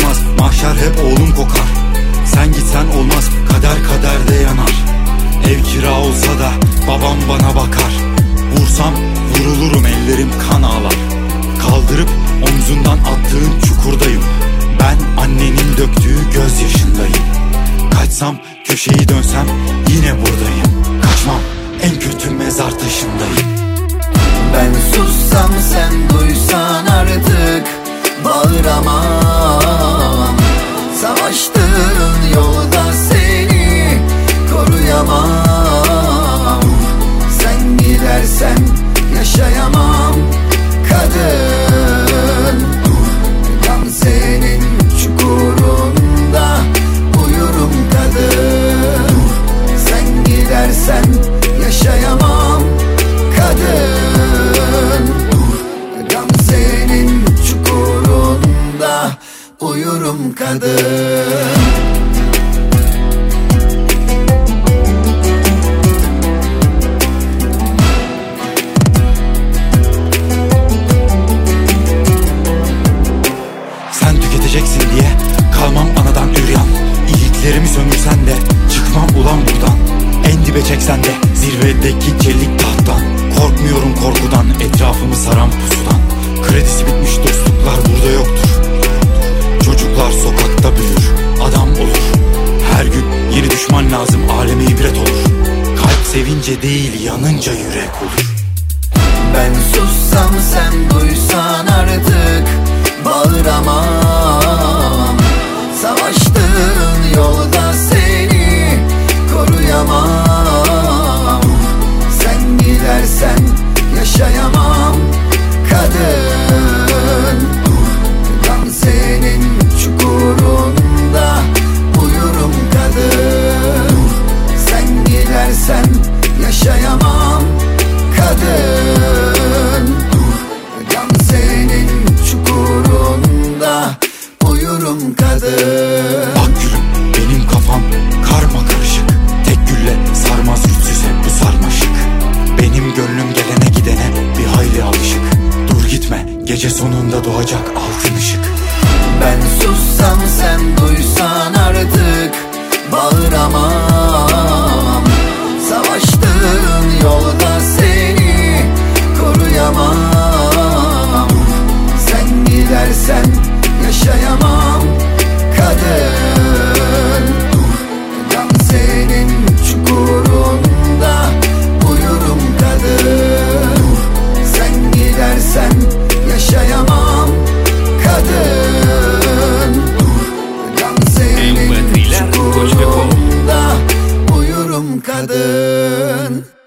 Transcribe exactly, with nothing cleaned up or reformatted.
olmaz, mahşer hep oğlum kokar. Sen gitsen olmaz, kader kaderde yanar. Ev kira olsa da babam bana bakar. Vursam vurulurum, ellerim kan ağlar. Kaldırıp omzundan attığın çukurdayım. Ben annenin döktüğü gözyaşındayım. Kaçsam, köşeyi dönsem yine buradayım. Kaçmam, en kötü mezar taşındayım. Ben sussam sen duysan artık bağıramam. Savaştığın yolda seni koruyamam. Sen gidersen yaşayamam kadın. Gamze'nin çukurunda uyurum kadın. Sen gidersen yaşayamam kadın. Gamze'nin çukurunda uyurum kadın. Sen tüketeceksin diye kalmam anadan üryan. İyiliklerimi sömürsen de çıkmam ulan buradan. En dibe çeksen de zirvedeki çelik tahttan. Korkmuyorum korkudan, etrafımı saran pusudan. Kredisi bitmiş dostluklar burada yoktur. Çocuklar sokakta büyür, adam olur. Her gün yeni düşman lazım, aleme ibret olur. Kalp sevince değil, yanınca yürek olur. Ben sussam sen duysan artık bağıramam. Savaştığın yolda seni koruyamam. Sen gidersen yaşayamam kadın. Gamze'nin çukurunda uyurum kadın. Sen gidersen yaşayamam kadın. Gamze'nin çukurunda uyurum kadın. Bak gülüm, benim kafam karma karışık. Tek gülle sarmaz güçsüz hep bu sarmaşık. Benim gönlüm gelene gidene bir hayli alışık. Dur gitme, gece sonunda doğacak altın ışık. Ben sussam sen duysan artık bağıramam. Savaştığın yolda seni koruyamam. Sen gidersen yaşayamam kadın. Gamze'nin çukurunda uyurum kadın. Sen gidersen yaşayamam kadın. Gamze'nin çukurunda uyurum kadın.